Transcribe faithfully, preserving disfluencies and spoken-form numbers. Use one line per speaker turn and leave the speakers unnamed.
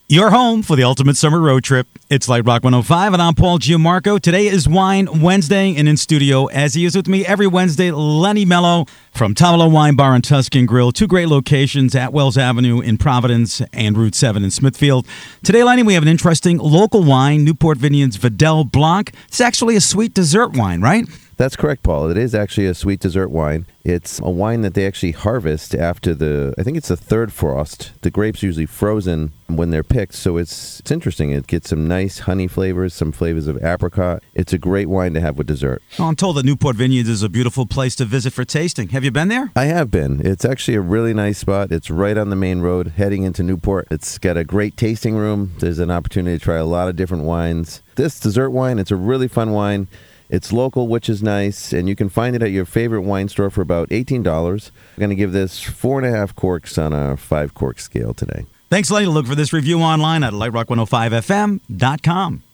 Your home for the ultimate summer road trip. It's Light Rock one oh five, and I'm Paul Giammarco. Today is Wine Wednesday, and in studio, as he is with me every Wednesday, Lenny Mello from Tavolo Wine Bar and Tuscan Grill. Two great locations at Wells Avenue in Providence and Route seven in Smithfield. Today, Lenny, we have an interesting local wine, Newport Vineyards Vidal Blanc. It's actually a sweet dessert wine, right?
That's correct, Paul. It is actually a sweet dessert wine. It's a wine that they actually harvest after the, I think it's the third frost. The grapes are usually frozen when they're picked, so it's it's interesting. It gets some nice honey flavors, some flavors of apricot. It's a great wine to have with dessert.
Well, I'm told that Newport Vineyards is a beautiful place to visit for tasting. Have you been there?
I have been. It's actually a really nice spot. It's right on the main road heading into Newport. It's got a great tasting room. There's an opportunity to try a lot of different wines. This dessert wine, it's a really fun wine. It's local, which is nice, and you can find it at your favorite wine store for about eighteen dollars. I'm going to give this four and a half corks on a five cork scale today.
Thanks, Lenny. Look for this review online at light rock one oh five f m dot com.